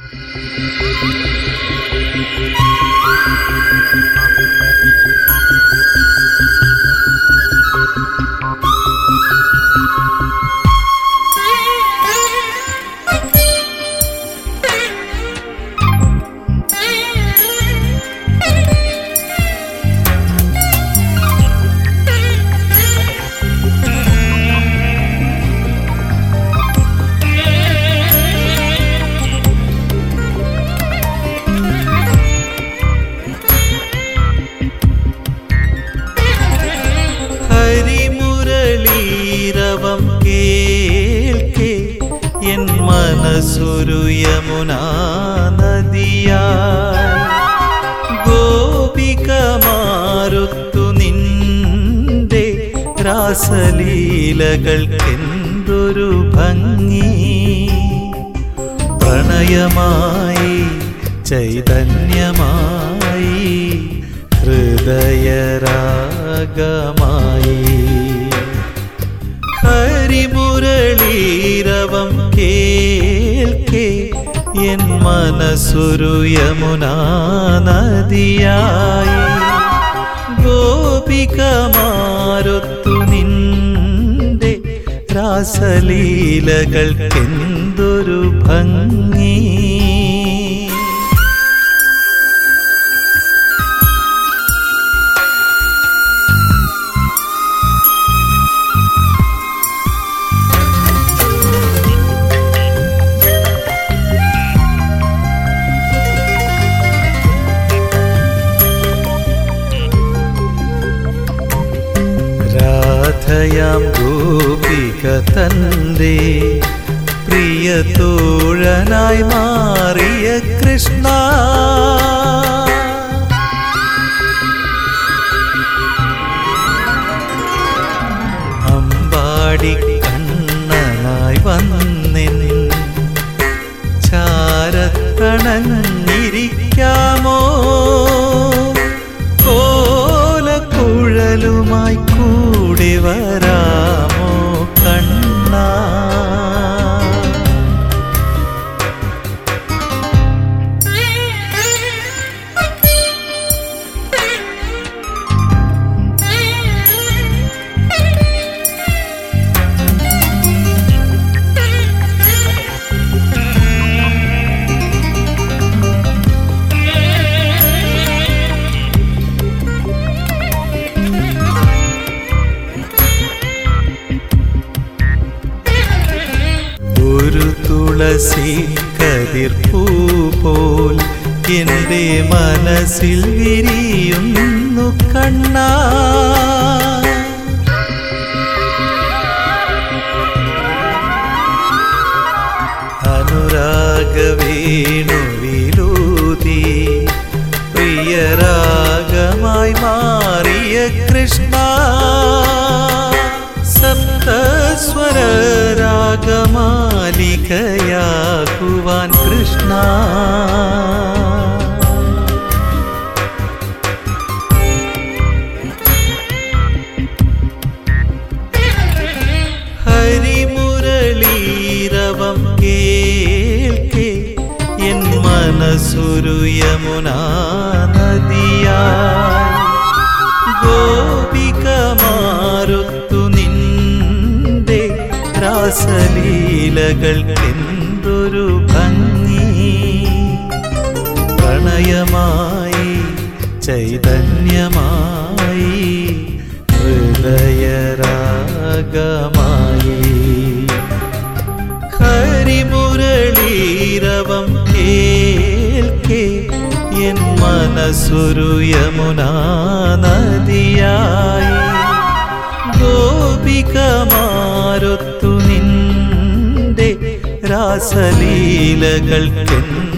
മനസ്സൊരു യമുനാ നദിയായി ഗോപികമാരുത്തു നിന്റെ രാസലീലകൾക്കെന്തൊരു ഭംഗി. പ്രണയമായി ചൈതന്യമായി ഹൃദയരാഗമായി ഹരിമുരളീരവം കേൾക്കേ എൻ മനസ്സൊരു യമുനാ നദിയായി ഗോപികമാരൊത്തു നിന്റെ രാസലീലകൾക്കെന്തൊരു ഭംഗി. രാധയാം ഗോപിക തന്റെ പ്രിയ തോഴനായി മാറിയ കൃഷ്ണ, അമ്പാടി കണ്ണനായി വന്നിൻ ചാരത്തണഞ്ഞിരിക്കാമോ, കോലക്കുഴലുമായി കൂടി വരാമോ കണ്ണ. തുളസി കതിർപ്പൂ പോൽ എൻ്റെ മനസ്സിൽ വിരിയുന്നു കണ്ണ. അനുരാഗവേണുവിലൂതി പ്രിയരാഗമായി മാറിയ കൃഷ്ണ, സപ്തസ്വരരാഗമാലികയാകുവാൻ കൃഷ്ണ. ഹരിമുരളീരവം കേൾക്കേ എൻ മനസ്സൊരു യമുനാ നദിയായി ഗോപികമാരുത്തു നിന്റെ രാസലീലകൾക്കെന്തൊരു ഭംഗി. പ്രണയമായി ചൈതന്യമായി ഹൃദയരാഗമായി ഹരിമുരളീരവം കേൾക്കേ എൻ മനസ്സൊരു യമുനാ നദിയായി ഗോപികമാരൊത്തു നിന്റെ രാസലീലകൾക്കെന്തൊരു